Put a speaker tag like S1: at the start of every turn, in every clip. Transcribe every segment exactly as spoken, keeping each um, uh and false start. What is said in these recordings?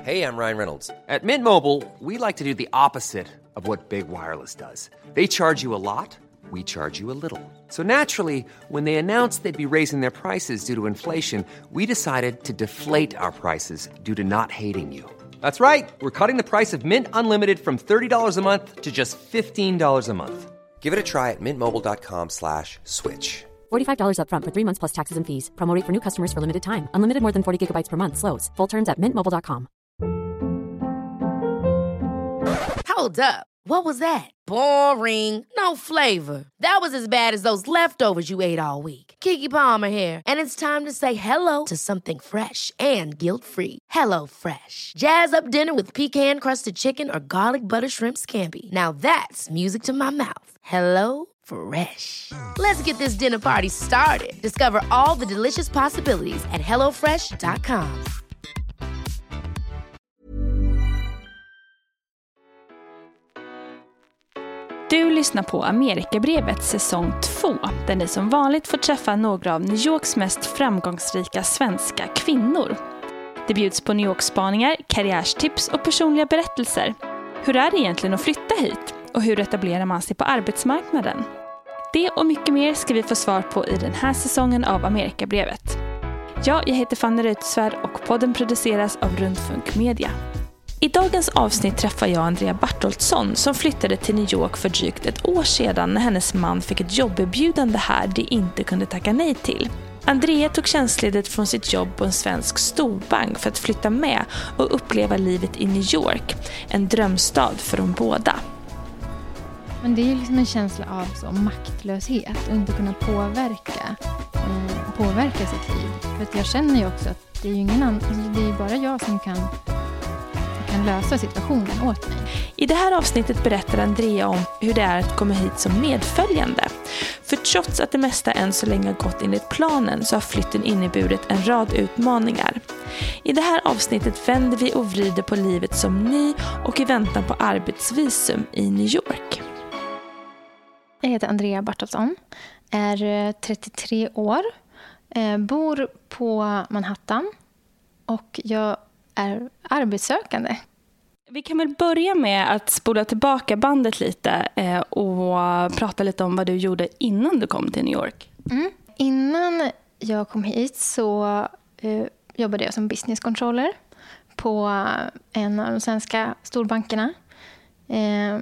S1: Hey, I'm Ryan Reynolds. At Mint Mobile, we like to do the opposite of what Big Wireless does. They charge you a lot, we charge you a little. So naturally, when they announced they'd be raising their prices due to inflation, we decided to deflate our prices due to not hating you. That's right. We're cutting the price of Mint Unlimited from thirty dollars a month to just fifteen dollars a month. Give it a try at mintmobile.com slash switch.
S2: forty-five dollars up front for three months plus taxes and fees. Promo rate for new customers for limited time. Unlimited more than forty gigabytes per month. Slows full terms at mint mobile dot com.
S3: Hold up. What was that? Boring. No flavor. That was as bad as those leftovers you ate all week. Keke Palmer here. And it's time to say hello to something fresh and guilt-free. Hello Fresh. Jazz up dinner with pecan-crusted chicken or garlic butter shrimp scampi. Now that's music to my mouth. Hello Fresh. Let's get this dinner party started. Discover all the delicious possibilities at hello fresh dot com.
S4: Du lyssnar på Amerikabrevet säsong två, där ni som vanligt får träffa några av New Yorks mest framgångsrika svenska kvinnor. Det bjuds på New York-spaningar, karriärstips och personliga berättelser. Hur är det egentligen att flytta hit? Och hur etablerar man sig på arbetsmarknaden? Det och mycket mer ska vi få svar på i den här säsongen av Amerikabrevet. Ja, jag heter Fanny Reuterswärd och podden produceras av Rundfunk Media. I dagens avsnitt träffar jag Andrea Bartoldsson som flyttade till New York för drygt ett år sedan när hennes man fick ett jobberbjudande här de inte kunde tacka nej till. Andrea tog tjänstledigt från sitt jobb på en svensk storbank för att flytta med och uppleva livet i New York, en drömstad för de båda.
S5: Men det är ju liksom en känsla av så maktlöshet och inte kunna påverka, eh, påverka sitt liv. För att jag känner ju också att det är ju ingen annan, det är ju bara jag som kan kan lösa situationen åt mig.
S4: I det här avsnittet berättar Andrea om hur det är att komma hit som medföljande. För trots att det mesta än så länge har gått enligt planen så har flytten inneburit en rad utmaningar. I det här avsnittet vänder vi och vrider på livet som ny och i väntan på arbetsvisum i New York.
S5: Jag heter Andrea Bartoldsson, är trettiotre år, bor på Manhattan och jag är arbetssökande.
S4: Vi kan väl börja med att spola tillbaka bandet lite eh, och prata lite om vad du gjorde innan du kom till New York.
S5: Mm. Innan jag kom hit så eh, jobbade jag som business controller på en av de svenska storbankerna. Eh,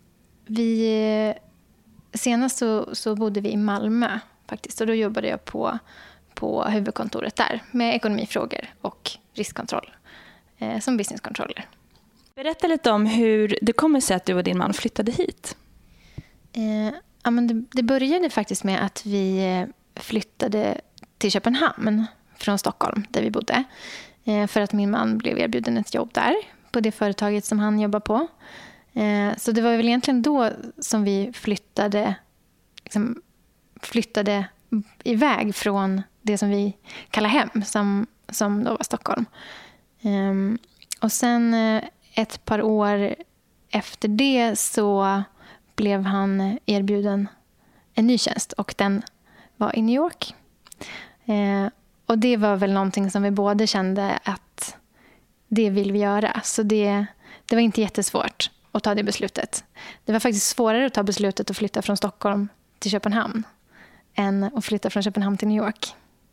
S5: vi, senast så, så bodde vi i Malmö faktiskt, och då jobbade jag på, på huvudkontoret där med ekonomifrågor och riskkontroll. Som business controller.
S4: Berätta lite om hur det kommer sig att du och din man flyttade hit.
S5: Eh, ja, men det, det började faktiskt med att vi flyttade till Köpenhamn från Stockholm där vi bodde. Eh, för att min man blev erbjuden ett jobb där på det företaget som han jobbar på. Eh, så det var väl egentligen då som vi flyttade, liksom, flyttade iväg från det som vi kallar hem, som, som då var Stockholm. Um, och sen uh, ett par år efter det så blev han erbjuden en ny tjänst och den var i New York. Uh, och det var väl någonting som vi båda kände att det vill vi göra. Så det, det var inte jättesvårt att ta det beslutet. Det var faktiskt svårare att ta beslutet att flytta från Stockholm till Köpenhamn än att flytta från Köpenhamn till New York.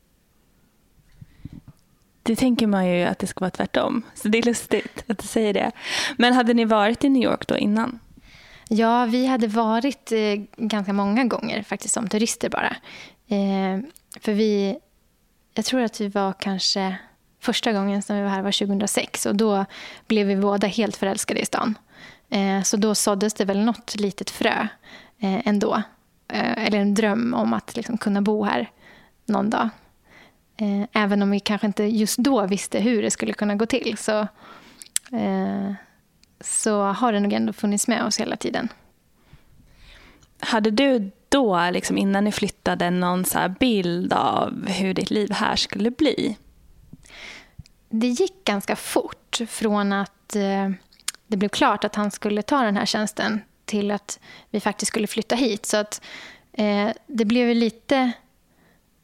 S4: Det tänker man ju att det ska vara tvärtom. Så det är lustigt att du säger det. Men hade ni varit i New York då innan?
S5: Ja, vi hade varit eh, ganska många gånger faktiskt som turister bara. Eh, för vi, jag tror att vi var kanske första gången som vi var här var tjugohundrasex. Och då blev vi båda helt förälskade i stan. Eh, så då såddes det väl något litet frö eh, ändå. Eh, eller en dröm om att liksom kunna bo här någon dag. Även om vi kanske inte just då visste hur det skulle kunna gå till så, eh, så har det nog ändå funnits med oss hela tiden.
S4: Hade du då, liksom innan ni flyttade, någon så här bild av hur ditt liv här skulle bli?
S5: Det gick ganska fort från att eh, det blev klart att han skulle ta den här tjänsten till att vi faktiskt skulle flytta hit. Så att eh, det blev lite...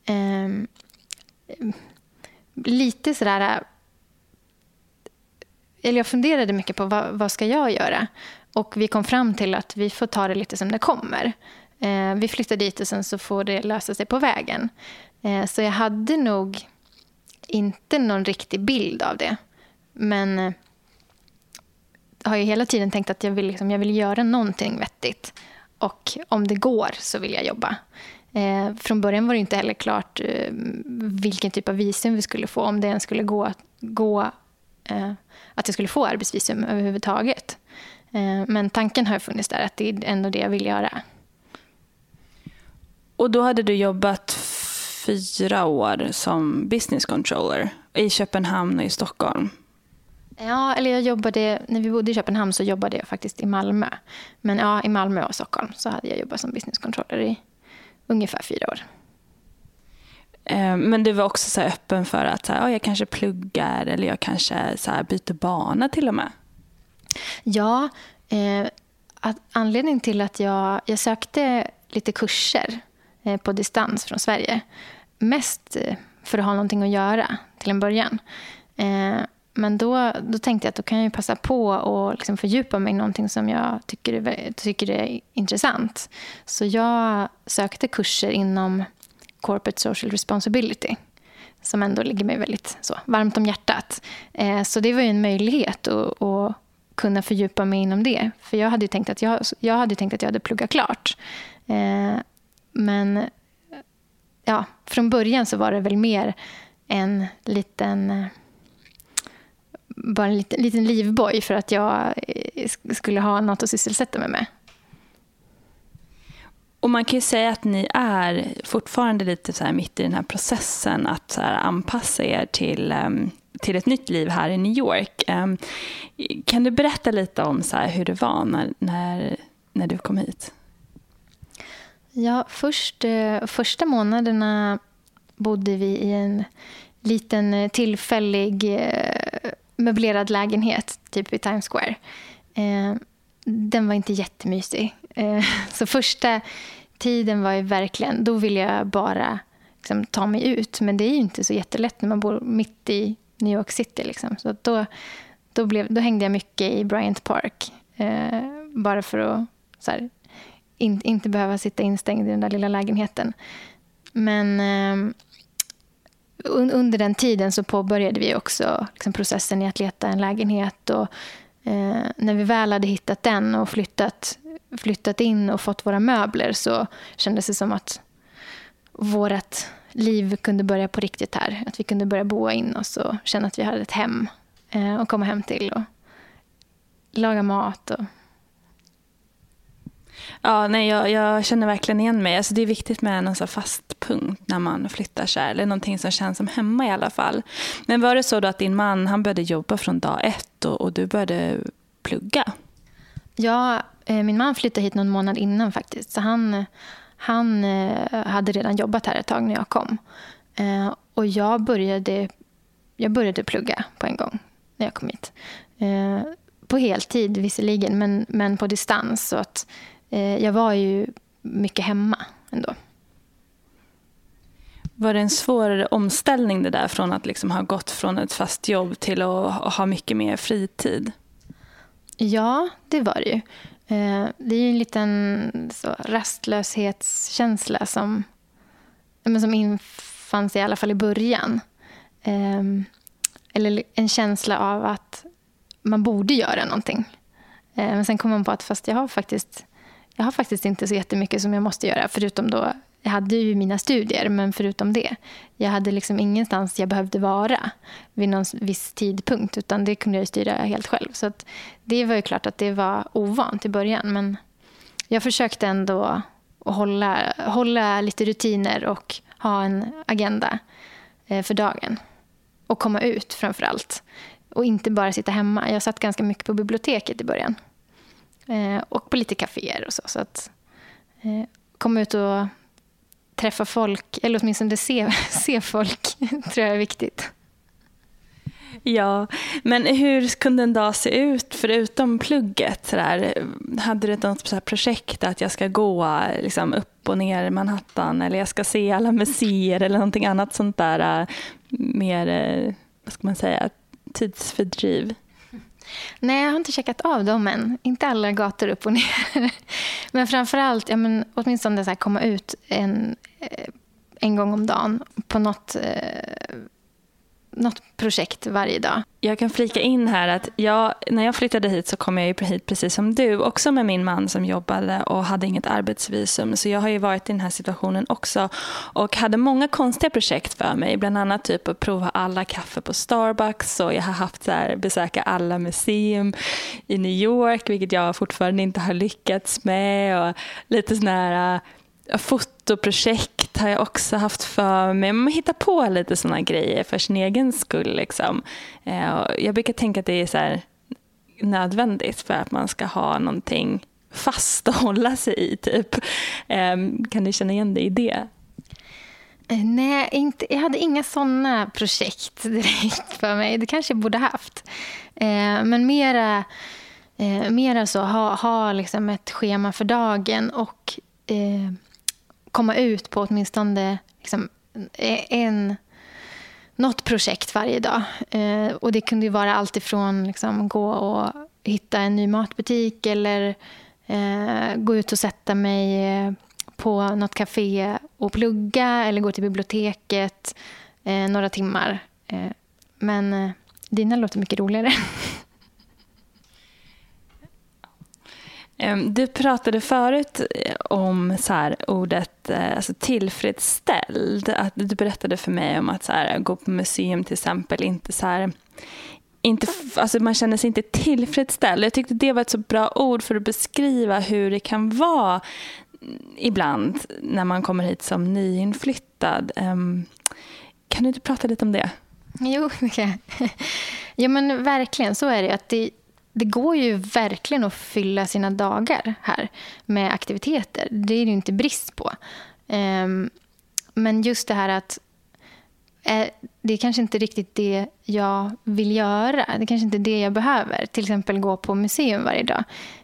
S5: Eh, lite sådär eller jag funderade mycket på vad, vad ska jag göra. Och vi kom fram till att vi får ta det lite som det kommer. Eh, vi flyttar dit och sen så får det lösa sig på vägen. Eh, så jag hade nog inte någon riktig bild av det. Men eh, har ju hela tiden tänkt att jag vill, liksom, jag vill göra någonting vettigt. Och om det går så vill jag jobba. Eh, från början var det inte heller klart eh, vilken typ av visum vi skulle få. Om det ens skulle gå, gå eh, att jag skulle få arbetsvisum överhuvudtaget. Eh, men tanken har funnits där att det är ändå det jag vill göra.
S4: Och då hade du jobbat fyra år som business controller i Köpenhamn och i Stockholm.
S5: Ja, eller jag jobbade, när vi bodde i Köpenhamn så jobbade jag faktiskt i Malmö. Men ja, i Malmö och Stockholm så hade jag jobbat som business controller i ungefär fyra år.
S4: Men du var också så här öppen för att så här, oh, jag kanske pluggar eller jag kanske så här byter bana till och med.
S5: Ja, eh, att anledningen till att jag, jag sökte lite kurser eh, på distans från Sverige. Mest eh, för att ha någonting att göra till en början. Eh, men då, då tänkte jag att då kan jag passa på och liksom fördjupa mig i någonting som jag tycker är, tycker är intressant. Så jag sökte kurser inom Corporate Social Responsibility som ändå ligger mig väldigt så varmt om hjärtat. Eh, så det var ju en möjlighet att, att kunna fördjupa mig inom det. För jag hade ju tänkt att jag, jag, hade tänkt att jag hade pluggat klart. Eh, men ja, från början så var det väl mer en liten... bara en liten, liten livboj för att jag skulle ha något att sysselsätta mig med.
S4: Och man kan ju säga att ni är fortfarande lite så här mitt i den här processen att så här anpassa er till, um, till ett nytt liv här i New York. Um, kan du berätta lite om så här hur det var när, när, när du kom hit?
S5: Ja, först, uh, första månaderna bodde vi i en liten tillfällig uh, möblerad lägenhet typ i Times Square. Uh, den var inte jättemysig. Så första tiden var ju verkligen, då ville jag bara liksom ta mig ut. Men det är ju inte så jättelätt när man bor mitt i New York City. Liksom. Så då, då, blev, då hängde jag mycket i Bryant Park. Eh, bara för att så här, in, inte behöva sitta instängd i den där lilla lägenheten. Men eh, un, under den tiden så påbörjade vi också liksom, processen i att leta en lägenhet. Och eh, när vi väl hade hittat den och flyttat flyttat in och fått våra möbler så kändes det som att vårt liv kunde börja på riktigt här. Att vi kunde börja boa in oss och känna att vi hade ett hem eh, och komma hem till och laga mat. Och...
S4: Ja, nej, jag, jag känner verkligen igen mig. Alltså, det är viktigt med en så fast punkt när man flyttar sig. Eller någonting som känns som hemma i alla fall. Men var det så då att din man han började jobba från dag ett och, och du började plugga?
S5: Ja, min man flyttade hit någon månad innan faktiskt. Så han, han hade redan jobbat här ett tag när jag kom. Och jag började, jag började plugga på en gång när jag kom hit. På heltid visserligen, men, men på distans. Så att jag var ju mycket hemma ändå.
S4: Var det en svår omställning det där från att liksom ha gått från ett fast jobb till att ha mycket mer fritid? Ja,
S5: det var det ju. Det är ju en liten så, rastlöshetskänsla som, som infann sig i alla fall i början. Eller en känsla av att man borde göra någonting. Men sen kom man på att fast jag har faktiskt, jag har faktiskt inte så jättemycket som jag måste göra. Förutom då, jag hade ju mina studier, men förutom det. Jag hade liksom ingenstans jag behövde vara vid någon viss tidpunkt. Utan det kunde jag styra helt själv. Så att det var ju klart att det var ovant i början. Men jag försökte ändå att hålla, hålla lite rutiner och ha en agenda för dagen. Och komma ut framför allt. Och inte bara sitta hemma. Jag satt ganska mycket på biblioteket i början. Och på lite kaféer och så. Så att komma ut och träffa folk, eller åtminstone se, se folk, tror jag är viktigt.
S4: Ja, men hur kunde en dag se ut förutom plugget? Så där? Hade du något så här projekt att jag ska gå liksom, upp och ner i Manhattan eller jag ska se alla museer eller någonting annat sånt där mer, vad ska man säga, tidsfördriv?
S5: Nej, jag har inte checkat av dem än. Inte alla gator upp och ner. Men framförallt, ja, men åtminstone så här, komma ut en, en gång om dagen på något, eh, något projekt varje dag.
S4: Jag kan flika in här att jag, när jag flyttade hit så kom jag ju hit precis som du. Också med min man som jobbade och hade inget arbetsvisum. Så jag har ju varit i den här situationen också. Och hade många konstiga projekt för mig. Bland annat typ att prova alla kaffe på Starbucks. Och jag har haft så här, besöka alla museum i New York. Vilket jag fortfarande inte har lyckats med. Och lite såna här fotoprojekt har jag också haft för mig. Man hittar på lite såna grejer för sin egen skull. Liksom. Jag brukar tänka att det är så här nödvändigt för att man ska ha någonting fast att hålla sig i. Typ. Kan du känna igen dig i det?
S5: Nej, inte, jag hade inga såna projekt direkt för mig. Det kanske jag borde haft. Men mera, mera så ha, ha liksom ett schema för dagen och eh, komma ut på åtminstone liksom en, något projekt varje dag. Eh, och det kunde ju vara allt ifrån liksom, gå och hitta en ny matbutik eller eh, gå ut och sätta mig på något café och plugga eller gå till biblioteket eh, några timmar. Eh, men eh, dina låter mycket roligare.
S4: Du pratade förut om så här, ordet alltså tillfredsställd. Att du berättade för mig om att så här, gå på museum till exempel inte så här, inte, alltså man känner sig inte tillfredsställd. Jag tyckte det var ett så bra ord för att beskriva hur det kan vara ibland när man kommer hit som nyinflyttad. Kan du inte prata lite om det?
S5: Jo, okay. Ja men verkligen så är det att det Det går ju verkligen att fylla sina dagar här med aktiviteter. Det är det ju inte brist på. Men just det här att det är kanske inte riktigt det jag vill göra. Det är kanske inte det jag behöver. Till exempel gå på museum varje dag.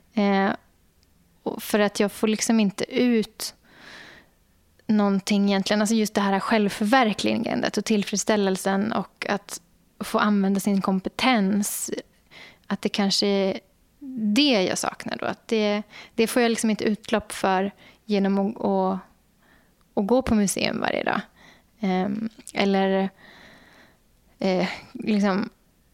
S5: För att jag får liksom inte ut någonting egentligen. Alltså just det här självförverkligandet och tillfredsställelsen och att få använda sin kompetens. Att det kanske är det jag saknar då. Att det, det får jag liksom inte utlopp för genom att, att, att gå på museum varje dag. Um, eller eh, liksom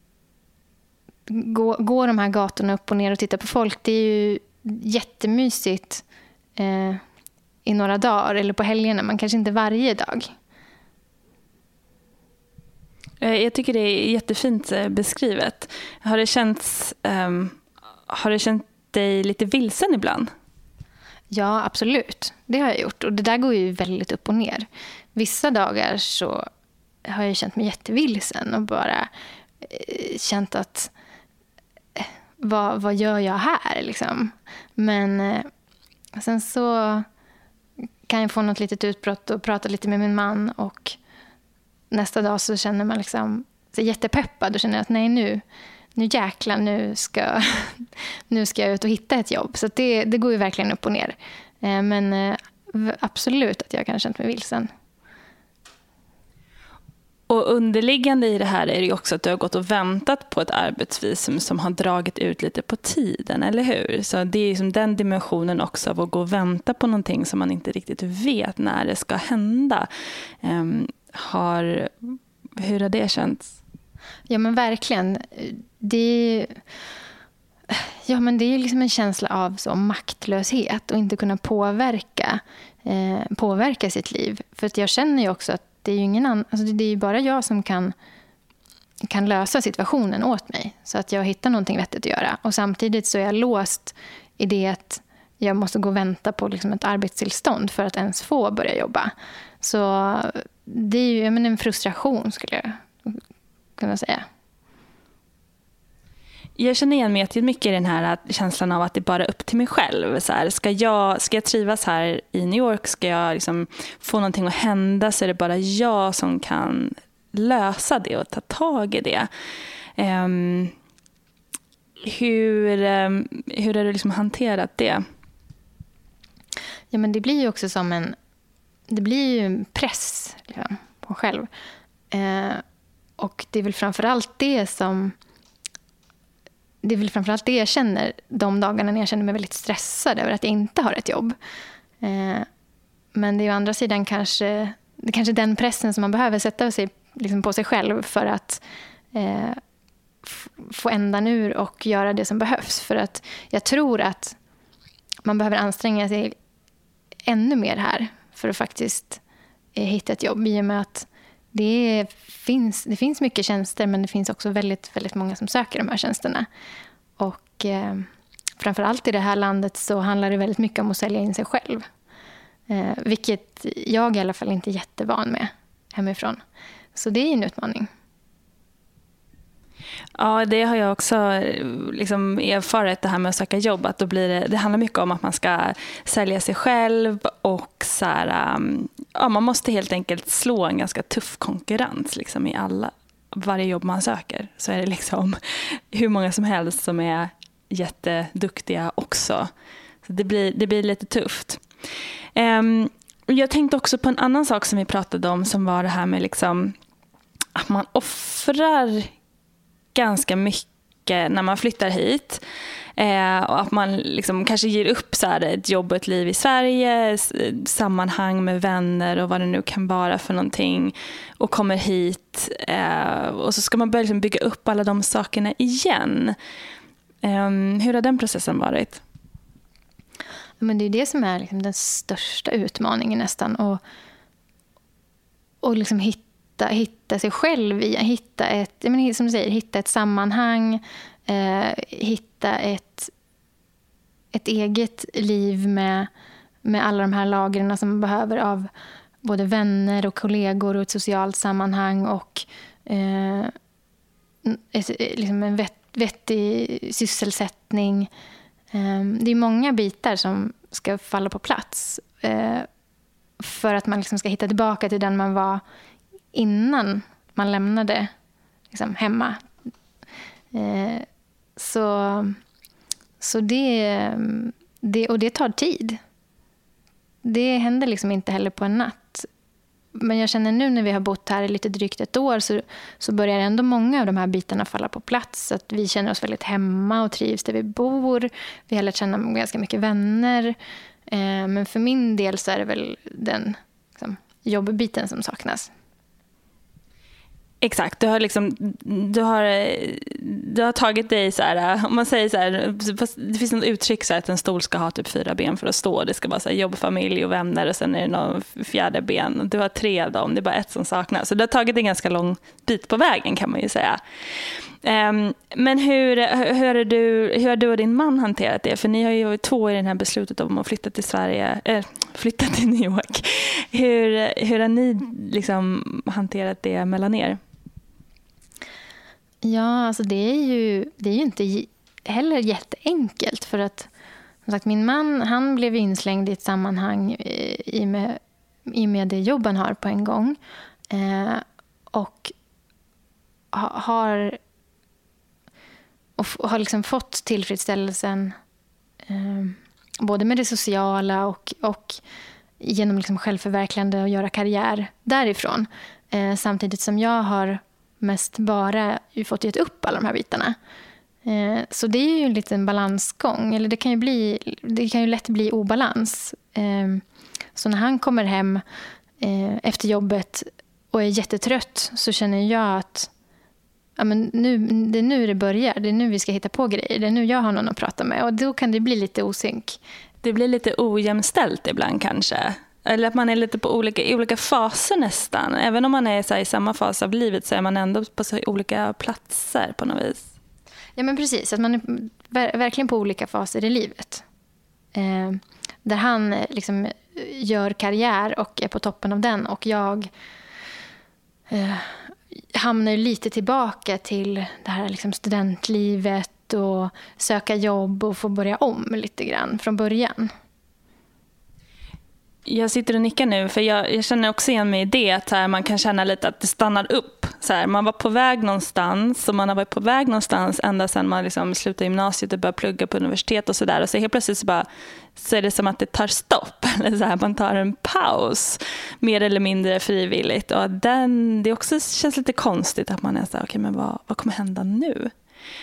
S5: gå, gå de här gatorna upp och ner och titta på folk. Det är ju jättemysigt eh, i några dagar eller på helgerna. Man kanske inte varje dag.
S4: Jag tycker det är jättefint beskrivet. Har det känts, um, har det känt dig lite vilsen ibland?
S5: Ja, absolut. Det har jag gjort. Och det där går ju väldigt upp och ner. Vissa dagar så har jag känt mig jättevilsen och bara eh, känt att eh, vad, vad gör jag här liksom? Men eh, sen så kan jag få något litet utbrott och prata lite med min man och nästa dag så känner man liksom så jättepeppad och känner att nej nu, nu jäklar, nu ska, nu ska jag ut och hitta ett jobb. Så det, det går ju verkligen upp och ner. Men absolut att jag kan ha känt mig vilsen.
S4: Och underliggande i det här är det ju också att du har gått och väntat på ett arbetsvisum som har dragit ut lite på tiden, eller hur? Så det är liksom den dimensionen också av att gå och vänta på någonting som man inte riktigt vet när det ska hända. Um, har, hur har det känts?
S5: Ja men verkligen. Det är, ja, men det är liksom en känsla av så maktlöshet och inte kunna påverka, eh, påverka sitt liv. För att jag känner ju också att det är ju ingen annan, alltså det är ju bara jag som kan, kan lösa situationen åt mig. Så att jag hittar någonting vettigt att göra. Och samtidigt så är jag låst i det att jag måste gå och vänta på liksom ett arbetstillstånd för att ens få börja jobba. Så det är ju jag menar, en frustration skulle jag kunna säga.
S4: Jag känner igen mig jättemycket i den här känslan av att det är bara upp till mig själv. Så här, ska, jag, ska jag trivas här i New York? Ska jag liksom få någonting att hända så är det bara jag som kan lösa det och ta tag i det. Um, hur, um, hur har du liksom hanterat det?
S5: Ja, men det blir ju också som en det blir ju en press liksom, på själv. Eh, och det är väl framförallt det som det är väl framförallt det jag känner de dagarna när jag känner mig väldigt stressad över att jag inte har ett jobb. Eh, men det är ju å andra sidan kanske, det kanske den pressen som man behöver sätta sig liksom på sig själv för att eh, f- få ändan ur och göra det som behövs. För att jag tror att man behöver anstränga sig ännu mer här för att faktiskt eh, hitta ett jobb, i och med att det finns, det finns mycket tjänster, men det finns också väldigt, väldigt många som söker de här tjänsterna. Och eh, framförallt i det här landet så handlar det väldigt mycket om att sälja in sig själv. Eh, vilket jag i alla fall inte är jättevan med hemifrån. Så det är en utmaning.
S4: Ja, det har jag också liksom erfarit, det här med att söka jobb. Att då blir det, det handlar mycket om att man ska sälja sig själv och så här, ja, man måste helt enkelt slå en ganska tuff konkurrens liksom, i alla, varje jobb man söker. Så är det liksom hur många som helst som är jätteduktiga också. Så det blir, det blir lite tufft. Um, jag tänkte också på en annan sak som vi pratade om, som var det här med liksom, att man offrar ganska mycket när man flyttar hit. Eh, och att man liksom kanske ger upp så här ett jobb och ett liv i Sverige, sammanhang med vänner och vad det nu kan vara för någonting, och kommer hit. Eh, och så ska man börja liksom bygga upp alla de sakerna igen. Eh, hur har den processen varit?
S5: Men det är det som är liksom den största utmaningen nästan. Och, och liksom hitta, hitta sig själv i, hitta ett, jag menar, som du säger, hitta ett sammanhang, eh, hitta ett, ett eget liv med, med alla de här lagren som man behöver av både vänner och kollegor och ett socialt sammanhang och eh, ett, liksom en vett, vettig sysselsättning. Det är många bitar som ska falla på plats för att man liksom ska hitta tillbaka till den man var innan man lämnade liksom hemma. Så, så det, det, och det tar tid. Det händer liksom inte heller på en natt. Men jag känner nu när vi har bott här i lite drygt ett år så, så börjar ändå många av de här bitarna falla på plats. Att vi känner oss väldigt hemma och trivs där vi bor. Vi har lärt känna ganska mycket vänner. Eh, men för min del så är det väl den liksom, jobbbiten som saknas.
S4: Exakt, du har liksom du har du har tagit dig så här, om man säger så här, det finns något uttryck så här, att en stol ska ha typ fyra ben för att stå. Det ska vara så här, jobb, familj och vänner, och sen är det någon fjärde ben. Du har tre av dem, det är bara ett som saknas. Så du har tagit en ganska lång bit på vägen, kan man ju säga. Um, men hur hur har du hur har du och din man hanterat det? För ni har ju två i det här beslutet om att flytta till Sverige, äh, flytta till New York. Hur hur har ni liksom hanterat det mellan er?
S5: Ja, alltså det är ju, det är ju inte heller jätteenkelt, för att som sagt, min man, han blev inslängd i ett sammanhang i med, i med det jobb han har på en gång. Eh, och ha, har och har liksom fått tillfredsställelsen eh, både med det sociala och, och genom liksom självförverkligande och göra karriär därifrån. Eh, samtidigt som jag har mest bara fått gett upp alla de här bitarna. Eh, så det är ju en liten balansgång. Eller det kan ju, bli, det kan ju lätt bli obalans. Eh, så när han kommer hem eh, efter jobbet och är jättetrött, så känner jag att ja, men nu, det är nu det börjar. Det är nu vi ska hitta på grejer. Det är nu jag har någon att prata med. Och då kan det bli lite osynk.
S4: Det blir lite ojämställt ibland kanske. Eller att man är lite på olika, i olika faser nästan. Även om man är så här, i samma fas av livet, så är man ändå på så olika platser på något vis.
S5: Ja, men precis. Att man är ver- verkligen på olika faser i livet. Eh, där han liksom gör karriär och är på toppen av den. Och jag eh, hamnar lite tillbaka till det här liksom studentlivet och söka jobb och få börja om lite grann från början.
S4: Jag sitter och nickar nu, för jag, jag känner också igen mig i det, att här, man kan känna lite att det stannar upp. Så här, man var på väg någonstans, och man har varit på väg någonstans ända sedan man liksom slutade gymnasiet och började plugga på universitet och sådär. Och så helt plötsligt så, bara, så är det som att det tar stopp. Eller så här, man tar en paus, mer eller mindre frivilligt. Och den, det också känns lite konstigt att man är så här, okej, men vad, vad kommer hända nu?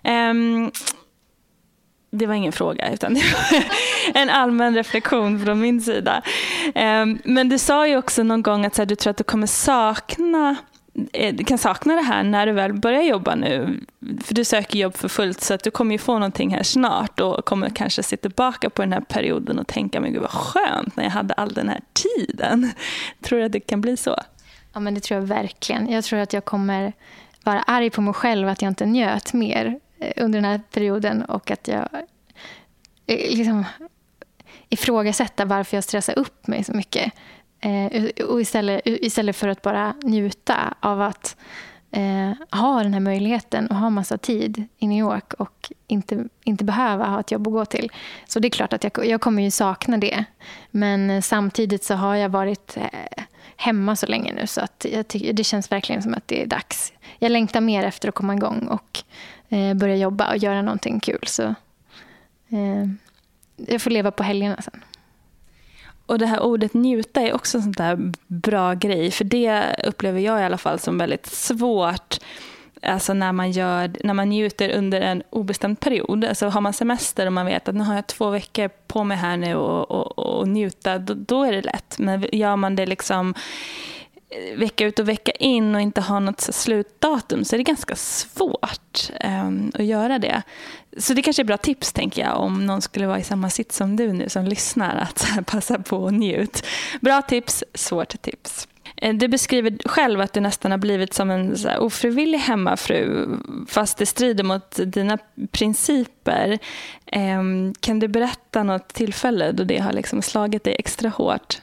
S4: Um, det var ingen fråga, utan det var en allmän reflektion från min sida. Um, men du sa ju också någon gång att så här, du tror att du kommer sakna du kan sakna det här när du väl börjar jobba nu. För du söker jobb för fullt, så att du kommer ju få någonting här snart och kommer kanske se tillbaka på den här perioden och tänka, men gud vad skönt när jag hade all den här tiden. Tror du att det kan bli så?
S5: Ja, men det tror jag verkligen. Jag tror att jag kommer vara arg på mig själv att jag inte njöt mer under den här perioden och att jag liksom ifrågasätta varför jag stressar upp mig så mycket. Eh, och istället, istället för att bara njuta av att eh, ha den här möjligheten och ha massa tid i New York och inte, inte behöva ha ett jobb att gå till. Så det är klart att jag, jag kommer ju sakna det. Men samtidigt så har jag varit eh, hemma så länge nu, så att jag tycker, det känns verkligen som att det är dags. Jag längtar mer efter att komma igång och eh, börja jobba och göra någonting kul. Så eh, jag får leva på helgerna sen.
S4: Och det här ordet njuta är också en sån där bra grej. För det upplever jag i alla fall som väldigt svårt. Alltså när man, gör, när man njuter under en obestämd period. Alltså har man semester och man vet att nu har jag två veckor på mig här nu och, och, och njuta. Då, då är det lätt. Men gör man det liksom vecka ut och vecka in och inte har något slutdatum, så är det ganska svårt um, att göra det. Så det kanske är bra tips, tänker jag, om någon skulle vara i samma sitt som du nu som lyssnar, att passa på och njut. Bra tips, svårt tips. Du beskriver själv att du nästan har blivit som en så här ofrivillig hemmafru, fast det strider mot dina principer. Um, kan du berätta något tillfälle då det har liksom slagit dig extra hårt?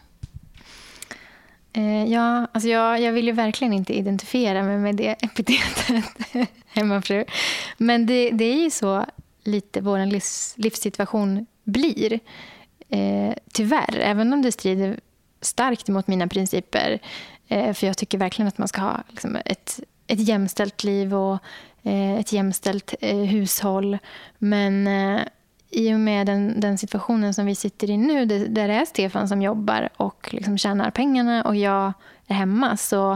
S5: Ja, alltså jag, jag vill ju verkligen inte identifiera mig med det epitetet hemmafru. Men det, det är ju så lite vår livs, livssituation blir. Eh, tyvärr, även om det strider starkt mot mina principer. Eh, för jag tycker verkligen att man ska ha liksom, ett, ett jämställt liv och eh, ett jämställt eh, hushåll. Men eh, i och med den, den situationen som vi sitter i nu, där det är Stefan som jobbar och liksom tjänar pengarna och jag är hemma, så,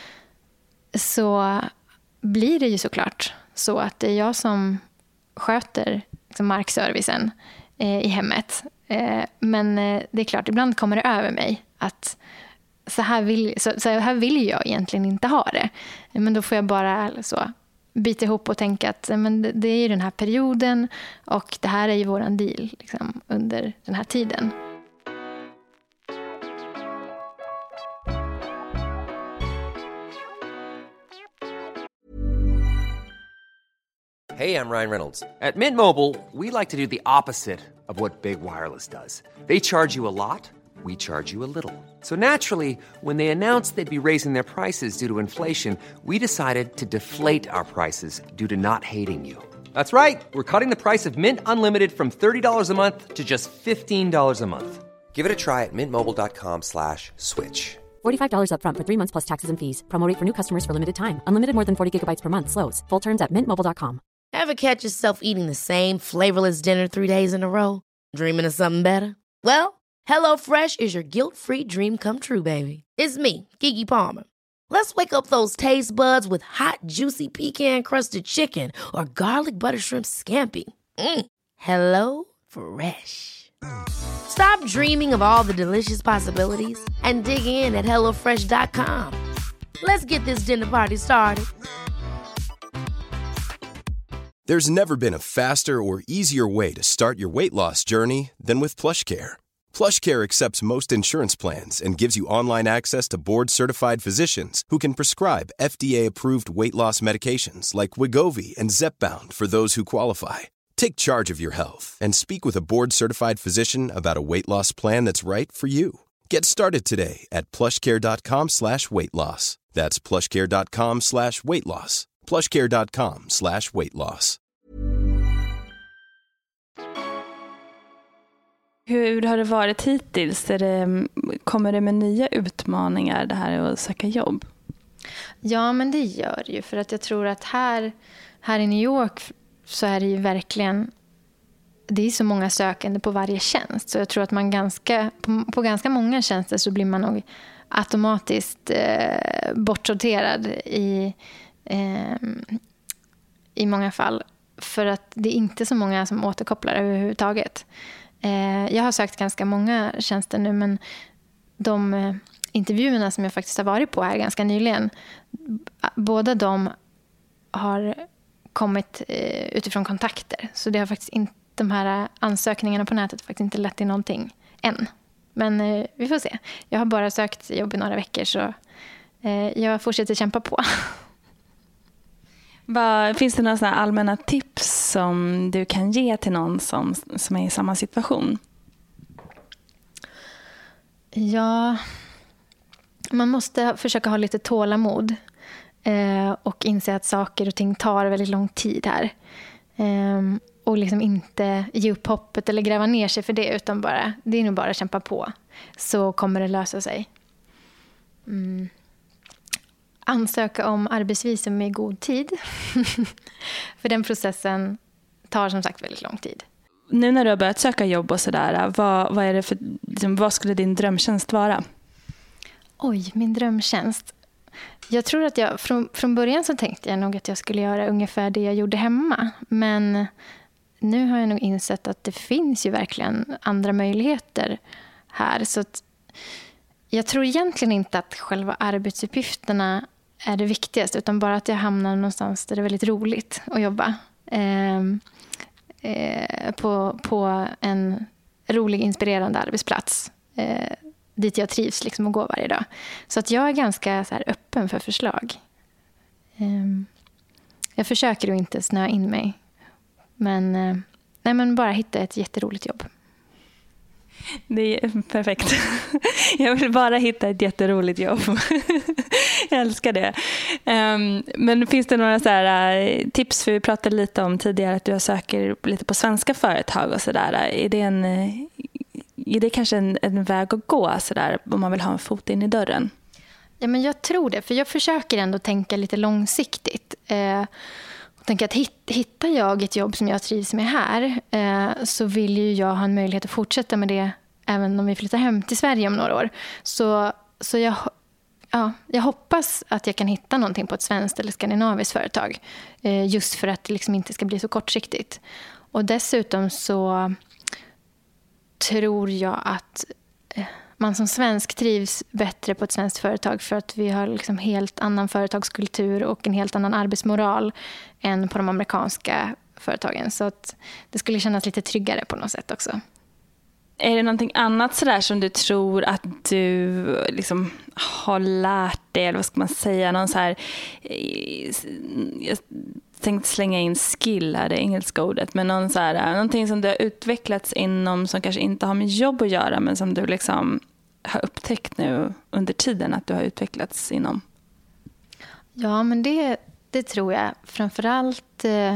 S5: så blir det ju såklart så att det är jag som sköter liksom markservicen eh, i hemmet. Eh, men eh, det är klart, ibland kommer det över mig att så här, vill, så, så här vill jag egentligen inte ha det. Men då får jag bara så bita ihop och tänka att men det är ju den här perioden och det här är ju våran deal liksom, under den här tiden.
S1: Hey, I'm Ryan Reynolds. At Mint Mobile, we like to do the opposite of what Big Wireless does. They charge you a lot, we charge you a little. So naturally, when they announced they'd be raising their prices due to inflation, we decided to deflate our prices due to not hating you. That's right. We're cutting the price of Mint Unlimited from thirty dollars a month to just fifteen dollars a month. Give it a try at mintmobile.com slash switch.
S2: forty-five dollars up front for three months plus taxes and fees. Promo rate for new customers for limited time. Unlimited more than forty gigabytes per month. Slows full terms at mint mobile dot com.
S3: Ever catch yourself eating the same flavorless dinner three days in a row? Dreaming of something better? Well, HelloFresh is your guilt-free dream come true, baby. It's me, Keke Palmer. Let's wake up those taste buds with hot, juicy pecan-crusted chicken or garlic butter shrimp scampi. Mm. Hello Fresh. Stop dreaming of all the delicious possibilities and dig in at hello fresh dot com. Let's get this dinner party started.
S6: There's never been a faster or easier way to start your weight loss journey than with PlushCare. PlushCare accepts most insurance plans and gives you online access to board-certified physicians who can prescribe F D A-approved weight loss medications like Wegovy and Zepbound for those who qualify. Take charge of your health and speak with a board-certified physician about a weight loss plan that's right for you. Get started today at plushcare.com slash weight loss. That's plushcare.com slash weight loss. plushcare.com slash weight loss.
S4: Hur har det varit hittills? Är det, kommer det med nya utmaningar det här att söka jobb?
S5: Ja, men det gör det ju. För att jag tror att här, här i New York så är det ju verkligen, det är så många sökande på varje tjänst. Så jag tror att man ganska, på, på ganska många tjänster så blir man nog automatiskt eh, bortsorterad i, eh, i många fall. för att det är inte så många som återkopplar överhuvudtaget. Eh, jag har sökt ganska många tjänster nu, men de eh, intervjuerna som jag faktiskt har varit på här ganska nyligen, båda de har kommit eh, utifrån kontakter. Så det har faktiskt inte, de här ansökningarna på nätet faktiskt inte lett till någonting än. Men eh, vi får se. Jag har bara sökt jobb i några veckor, så eh, jag fortsätter kämpa på.
S4: Vad, finns det några sådana allmänna tips som du kan ge till någon som, som är i samma situation?
S5: Ja, man måste försöka ha lite tålamod eh, och inse att saker och ting tar väldigt lång tid här. Eh, och liksom inte ge upp hoppet eller gräva ner sig för det, utan bara, det är nog bara att kämpa på, så kommer det lösa sig. Mm. Ansöka om arbetsvisum i god tid. För den processen tar som sagt väldigt lång tid.
S4: Nu när du har börjat söka jobb och sådär, vad, vad, är det för, liksom, vad skulle din drömtjänst vara?
S5: Oj, min drömtjänst. Jag tror att jag, från, från början så tänkte jag nog att jag skulle göra ungefär det jag gjorde hemma. Men nu har jag nog insett att det finns ju verkligen andra möjligheter här. Så att jag tror egentligen inte att själva arbetsuppgifterna är det viktigaste, utan bara att jag hamnar någonstans där det är väldigt roligt att jobba. Eh, eh, på, på en rolig, inspirerande arbetsplats. Eh, dit jag trivs liksom att gå varje dag. Så att jag är ganska så här öppen för förslag. Eh, jag försöker att inte snöa in mig. Men, eh, nej, men bara hitta ett jätteroligt jobb.
S4: Det är perfekt. Jag vill bara hitta ett jätteroligt jobb. Jag älskar det. Um, men finns det några så här, uh, tips? För vi pratade lite om tidigare att du söker lite på svenska företag och sådär. Är det, en, är det kanske en, en väg att gå så där, om man vill ha en fot in i dörren?
S5: Ja, men jag tror det. För jag försöker ändå tänka lite långsiktigt. Eh, och tänka att hit, hittar jag ett jobb som jag trivs med här, eh, så vill ju jag ha en möjlighet att fortsätta med det även om vi flyttar hem till Sverige om några år. Så, så jag, ja, jag hoppas att jag kan hitta någonting på ett svenskt eller skandinaviskt företag. Eh, just för att det liksom inte ska bli så kortsiktigt. Och dessutom så tror jag att eh, man som svensk trivs bättre på ett svenskt företag, för att vi har liksom helt annan företagskultur och en helt annan arbetsmoral än på de amerikanska företagen. Så att det skulle kännas lite tryggare på något sätt också.
S4: Är det någonting annat sådär som du tror att du liksom har lärt dig, eller vad ska man säga, någon så här, jag tänkte slänga in skill här, det engelska ordet, men någon så här, någonting som du har utvecklats inom som kanske inte har med jobb att göra, men som du liksom har upptäckt nu under tiden att du har utvecklats inom?
S5: Ja, men det, det tror jag. Framförallt, eh,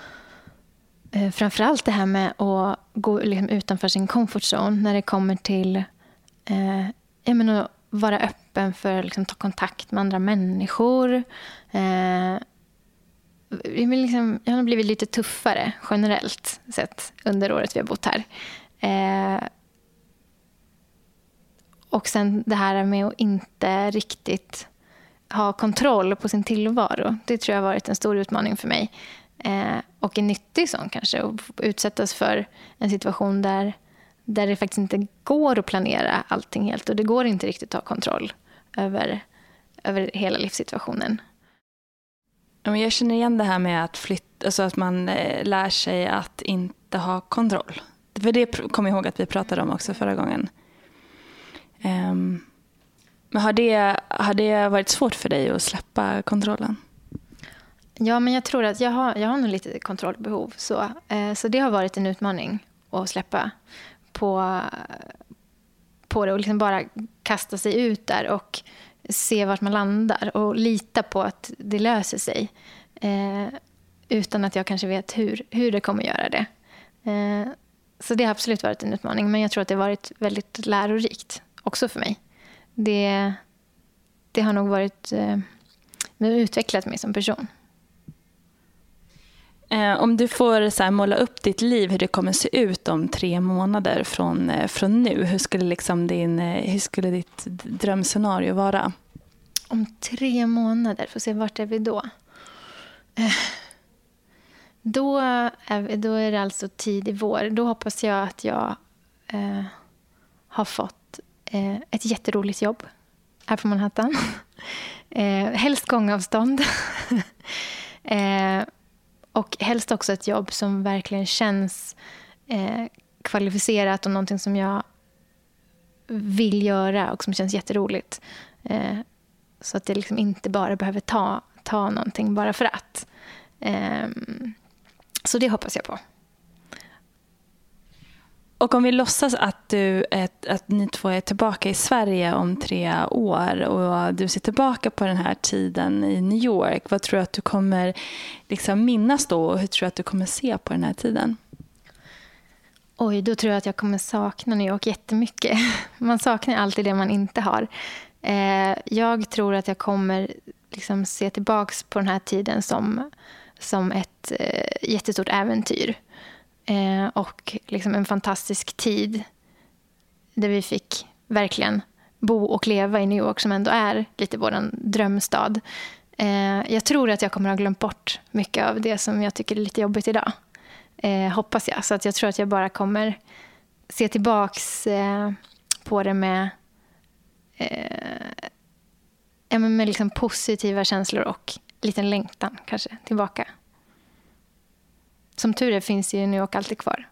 S5: framförallt det här med att gå liksom utanför sin comfort zone när det kommer till eh, jag menar, att vara öppen för att liksom, ta kontakt med andra människor. Eh, jag, liksom, jag har blivit lite tuffare generellt sett under året vi har bott här. Eh, och sen det här med att inte riktigt ha kontroll på sin tillvaro. Det tror jag har varit en stor utmaning för mig. Eh, och en nyttig sån kanske. Att utsättas för en situation där, där det faktiskt inte går att planera allting helt. Och det går inte riktigt att ha kontroll över, över hela livssituationen.
S4: Jag känner igen det här med att flytta, alltså att man lär sig att inte ha kontroll. För det kommer jag ihåg att vi pratade om också förra gången. Um, men har det, har det varit svårt för dig att släppa kontrollen?
S5: Ja, men jag tror att jag har, jag har nog lite kontrollbehov. Så, eh, så det har varit en utmaning att släppa på, på det och liksom bara kasta sig ut där och se vart man landar och lita på att det löser sig. Eh, utan att jag kanske vet hur, hur det kommer göra det. Eh, så det har absolut varit en utmaning, men jag tror att det har varit väldigt lärorikt också för mig. Det, det har nog varit eh, utvecklat mig som person.
S4: Eh, om du får så här, måla upp ditt liv, hur det kommer se ut om tre månader från, eh, från nu, hur skulle, liksom din, eh, hur skulle ditt drömscenario vara?
S5: Om tre månader, får se vart är vi då. Eh, Då är, då är det alltså tidig vår. Då hoppas jag att jag eh, har fått eh, ett jätteroligt jobb här på Manhattan. eh, helst gångavstånd. eh, och helst också ett jobb som verkligen känns eh, kvalificerat och någonting som jag vill göra och som känns jätteroligt. Eh, så att jag liksom inte bara behöver ta, ta någonting bara för att. Eh, så det hoppas jag på.
S4: Och om vi låtsas att, du, att, att ni två är tillbaka i Sverige om tre år och du ser tillbaka på den här tiden i New York, vad tror du att du kommer liksom minnas då och hur tror du att du kommer se på den här tiden?
S5: Oj, då tror jag att jag kommer sakna New York jättemycket. Man saknar alltid det man inte har. Eh, jag tror att jag kommer liksom se tillbaks på den här tiden som, som ett eh, jättestort äventyr. Eh, och liksom en fantastisk tid där vi fick verkligen bo och leva i New York som ändå är lite vår drömstad. Eh, jag tror att jag kommer ha glömt bort mycket av det som jag tycker är lite jobbigt idag. Eh, hoppas jag. Så att jag tror att jag bara kommer se tillbaks eh, på det med, eh, med liksom positiva känslor och liten längtan kanske tillbaka. Som tur är finns ju New York alltid kvar.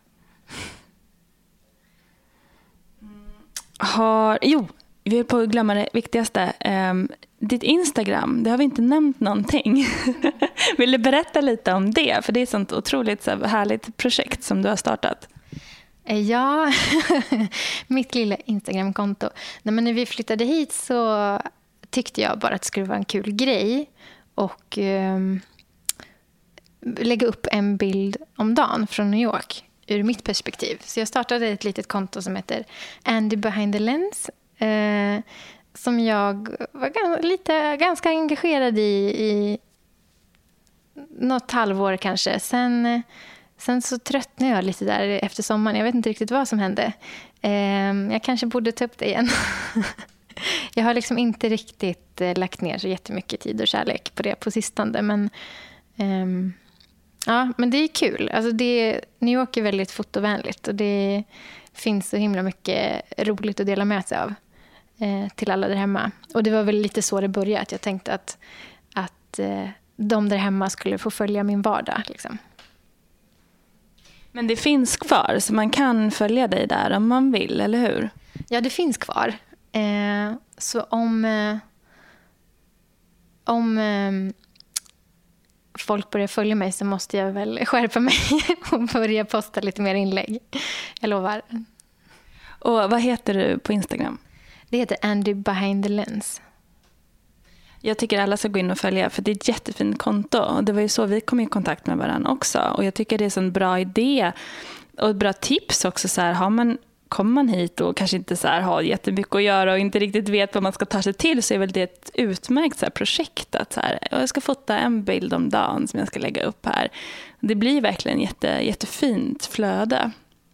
S4: Har, jo, vi är på att glömma det viktigaste. Um, ditt Instagram, det har vi inte nämnt någonting. Vill du berätta lite om det? För det är ett sånt otroligt så här, härligt projekt som du har startat.
S5: Ja, mitt lilla Instagram-konto. Nej, men när vi flyttade hit så tyckte jag bara att det skulle vara en kul grej. Och um, lägga upp en bild om dagen från New York ur mitt perspektiv. Så jag startade ett litet konto som heter Andy Behind the Lens. Eh, som jag var ganska, lite, ganska engagerad i i något halvår kanske. Sen, sen så tröttnade jag lite där efter sommaren. Jag vet inte riktigt vad som hände. Eh, jag kanske borde ta upp det igen. Jag har liksom inte riktigt eh, lagt ner så jättemycket tid och kärlek på det på sistone. Men, eh, ja, men det är kul. Alltså det, New York är väldigt fotovänligt och det finns så himla mycket roligt att dela med sig av eh, till alla där hemma. Och det var väl lite så det började. Att jag tänkte att, att eh, de där hemma skulle få följa min vardag. Liksom.
S4: Men det finns kvar så man kan följa dig där om man vill, eller hur?
S5: Ja, det finns kvar. Eh, så om, eh, om eh, folk börjar följa mig så måste jag väl skärpa mig och börja posta lite mer inlägg. Jag lovar.
S4: Och vad heter du på Instagram?
S5: Det heter Andy Behind the Lens.
S4: Jag tycker alla ska gå in och följa för det är ett jättefint konto. Och det var ju så vi kom i kontakt med varandra också. Och jag tycker det är en bra idé och ett bra tips också. Så här, har man, kommer man hit och kanske inte så här, har jättemycket att göra och inte riktigt vet vad man ska ta sig till så är väl det ett utmärkt så här, projekt. Att så här, jag ska fota en bild om dagen som jag ska lägga upp här. Det blir verkligen jätte, jättefint flöde.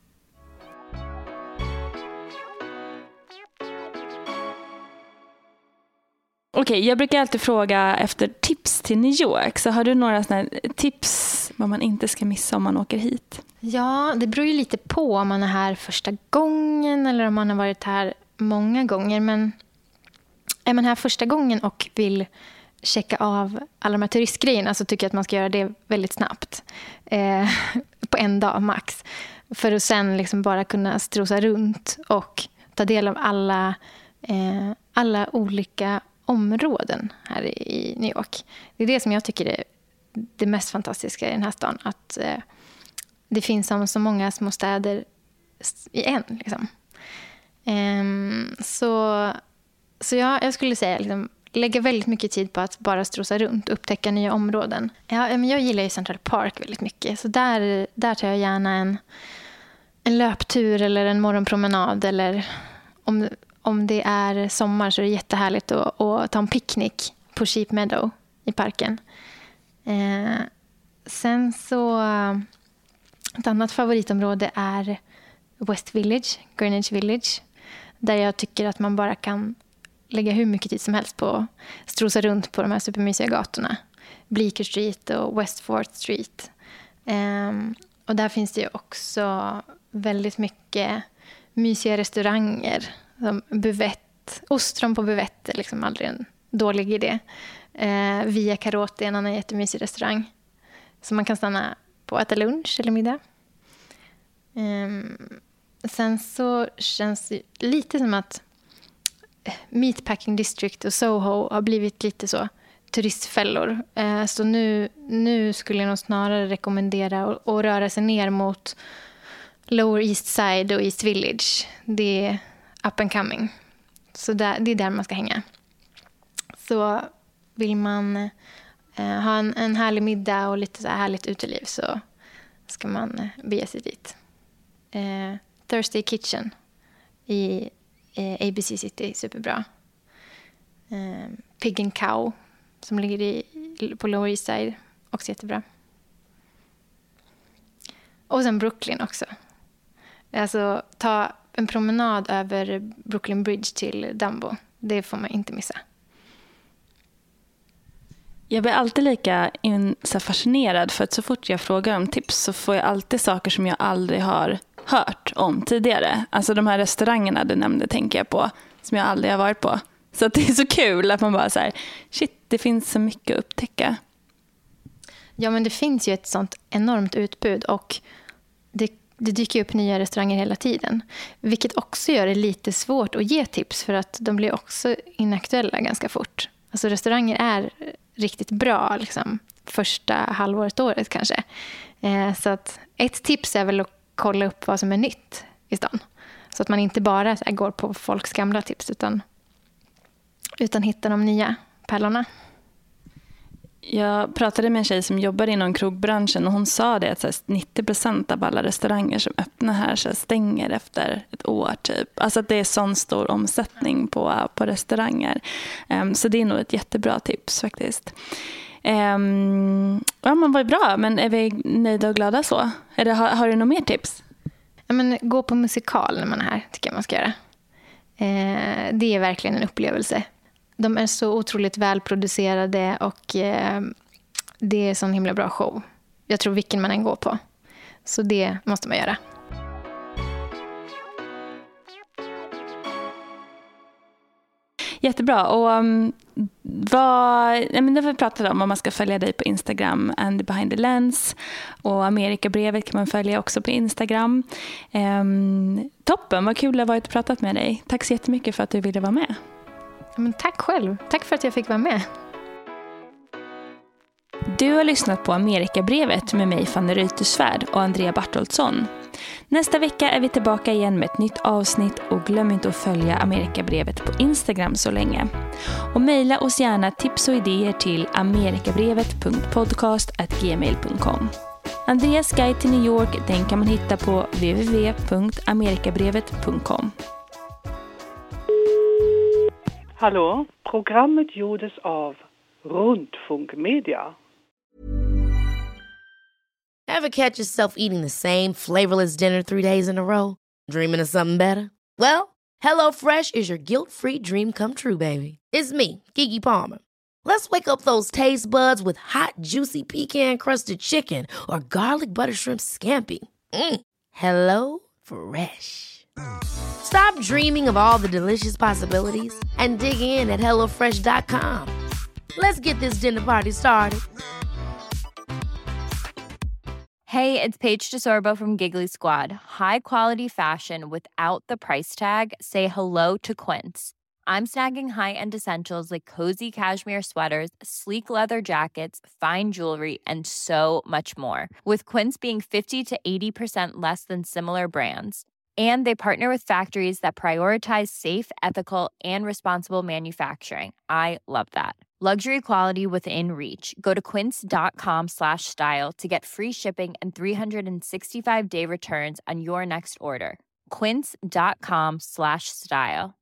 S4: Okej, okay, jag brukar alltid fråga efter tips till New York. Så har du några såna tips vad man inte ska missa om man åker hit?
S5: Ja, det beror ju lite på om man är här första gången eller om man har varit här många gånger. Men är man här första gången och vill checka av alla de här turistgrejerna så tycker jag att man ska göra det väldigt snabbt. Eh, på en dag max. För att sen liksom bara kunna strosa runt och ta del av alla, eh, alla olika områden här i New York. Det är det som jag tycker är det mest fantastiska i den här stan. Att eh, det finns som så många små städer i en. Liksom. Um, så så jag, jag skulle säga liksom, lägga väldigt mycket tid på att bara strosa runt och upptäcka nya områden. Ja, men jag gillar ju Central Park väldigt mycket. Så där, där tar jag gärna en, en löptur eller en morgonpromenad. Eller om Om det är sommar så är det jättehärligt att, att ta en picknick på Sheep Meadow i parken. Eh, sen så ett annat favoritområde är West Village, Greenwich Village. Där jag tycker att man bara kan lägga hur mycket tid som helst på att strosa runt på de här supermysiga gatorna. Bleecker Street och West Fourth Street. Um, och där finns det ju också väldigt mycket mysiga restauranger. Som buvett, ostron på buvett är liksom aldrig en dålig idé. Uh, Via Carote är en annan jättemysig restaurang. Så man kan stanna på att äta lunch eller middag. Um, sen så känns det lite som att Meatpacking District och Soho har blivit lite så turistfällor. Uh, så nu, nu skulle jag nog snarare rekommendera att, att röra sig ner mot Lower East Side och East Village. Det är up and coming. Så där, det är där man ska hänga. Så vill man uh, ha en, en härlig middag och lite så här härligt uteliv så ska man uh, bege sig dit. Uh, Thursday Kitchen i uh, A B C City, superbra. Uh, Pig and Cow som ligger i, på Lower East Side, också jättebra. Och sen Brooklyn också. Alltså ta en promenad över Brooklyn Bridge till Dumbo. Det får man inte missa.
S4: Jag blir alltid lika in, så fascinerad för att så fort jag frågar om tips så får jag alltid saker som jag aldrig har hört om tidigare. Alltså de här restaurangerna du nämnde tänker jag på som jag aldrig har varit på. Så att det är så kul att man bara så här, shit, det finns så mycket att upptäcka.
S5: Ja, men det finns ju ett sånt enormt utbud och det, det dyker upp nya restauranger hela tiden. Vilket också gör det lite svårt att ge tips för att de blir också inaktuella ganska fort. Alltså restauranger är riktigt bra liksom, första halvåret året kanske. Eh, så att ett tips är väl att kolla upp vad som är nytt i stan. Så att man inte bara så här, går på folks gamla tips utan, utan hittar de nya pärlorna.
S4: Jag pratade med en tjej som jobbar inom krogbranschen och hon sa det att så här, nittio procent av alla restauranger som öppnar här så här, stänger efter ett år typ. Alltså att det är sån stor omsättning på, på restauranger. Um, så det är nog ett jättebra tips faktiskt. Um, ja, men vad bra, men är vi nöjda och glada så? Är det, har, har du några mer tips?
S5: Ja, men gå på musikal när man är här tycker jag man ska göra. Eh, det är verkligen en upplevelse. De är så otroligt välproducerade och eh, det är en sån himla bra show. Jag tror vilken man än går på. Så det måste man göra.
S4: Jättebra. Och um, vad, nej, men det vi pratade om, om man ska följa dig på Instagram, And Behind the Lens. Och Amerikabrevet kan man följa också på Instagram. Um, toppen, vad kul det har varit att prata med dig. Tack så jättemycket för att du ville vara med.
S5: Men tack själv. Tack för att jag fick vara med.
S4: Du har lyssnat på Amerikabrevet med mig, Fanny Reuterswärd och Andrea Bartoldsson. Nästa vecka är vi tillbaka igen med ett nytt avsnitt och glöm inte att följa Amerikabrevet på Instagram så länge. Och mejla oss gärna tips och idéer till amerikabrevet punkt podcast at gmail punkt com. Andreas guide till New York, den kan man hitta på w w w punkt amerikabrevet punkt com.
S7: Hallå, programmet gjordes av Rundfunkmedia.
S3: Ever catch yourself eating the same flavorless dinner three days in a row? Dreaming of something better? Well, HelloFresh is your guilt-free dream come true, baby. It's me, Keke Palmer. Let's wake up those taste buds with hot, juicy pecan-crusted chicken or garlic butter shrimp scampi. Mm. Hello Fresh. Stop dreaming of all the delicious possibilities and dig in at hello fresh dot com. Let's get this dinner party started.
S8: Hey, it's Paige DeSorbo from Giggly Squad. High quality fashion without the price tag. Say hello to Quince. I'm snagging high-end essentials like cozy cashmere sweaters, sleek leather jackets, fine jewelry, and so much more. With Quince being fifty to eighty percent less than similar brands. And they partner with factories that prioritize safe, ethical, and responsible manufacturing. I love that. Luxury quality within reach. Go to quince.com slash style to get free shipping and three sixty-five day returns on your next order. Quince.com slash style.